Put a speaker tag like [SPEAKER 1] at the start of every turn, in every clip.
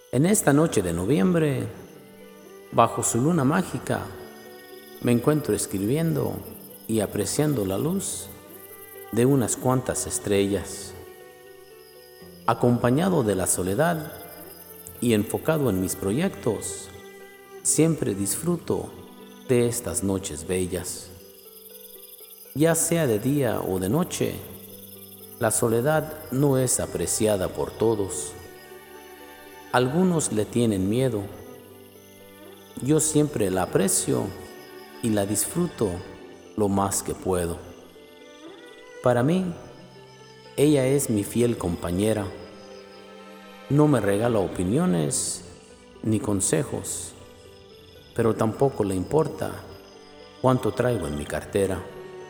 [SPEAKER 1] En esta noche de noviembre, bajo su luna mágica, me encuentro escribiendo y apreciando la luz de unas cuantas estrellas. Acompañado de la soledad y enfocado en mis proyectos, siempre disfruto de estas noches bellas. Ya sea de día o de noche, la soledad no es apreciada por todos. Algunos le tienen miedo. Yo siempre la aprecio y la disfruto lo más que puedo. Para mí, ella es mi fiel compañera. No me regala opiniones ni consejos, pero tampoco le importa cuánto traigo en mi cartera.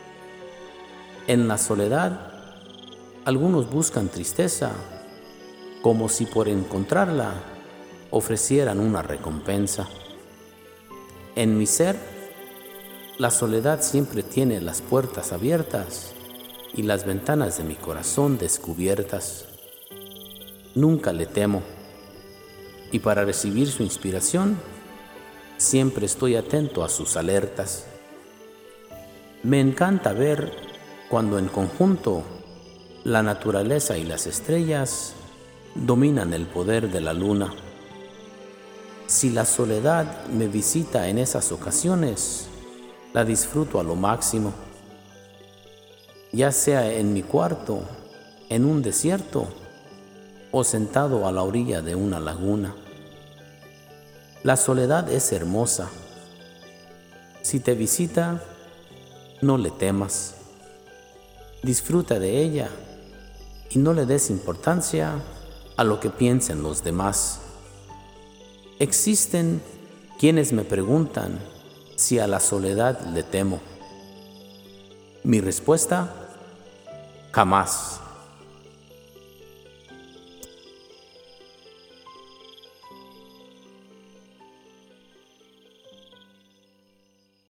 [SPEAKER 1] En la soledad, algunos buscan tristeza, como si por encontrarla ofrecieran una recompensa. En mi ser, la soledad siempre tiene las puertas abiertas y las ventanas de mi corazón descubiertas. Nunca le temo, y para recibir su inspiración, siempre estoy atento a sus alertas. Me encanta ver cuando en conjunto la naturaleza y las estrellas dominan el poder de la luna. Si la soledad me visita en esas ocasiones, la disfruto a lo máximo, ya sea en mi cuarto, en un desierto o sentado a la orilla de una laguna. La soledad es hermosa. Si te visita, no le temas. Disfruta de ella y no le des importancia a lo que piensen los demás. Existen quienes me preguntan si a la soledad le temo. Mi respuesta: jamás.